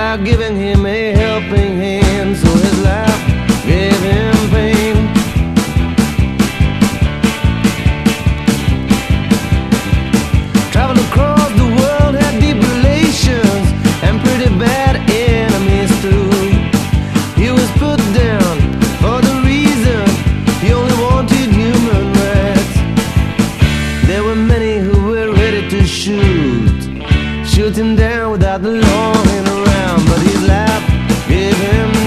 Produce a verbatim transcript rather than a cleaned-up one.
without giving him a helping hand. So his life gave him pain. Traveled across the world, had deep relations and pretty bad enemies too. He was put down for the reason he only wanted human rights. There were many who were ready to shoot, shoot him down without the law hanging around, but his life gave him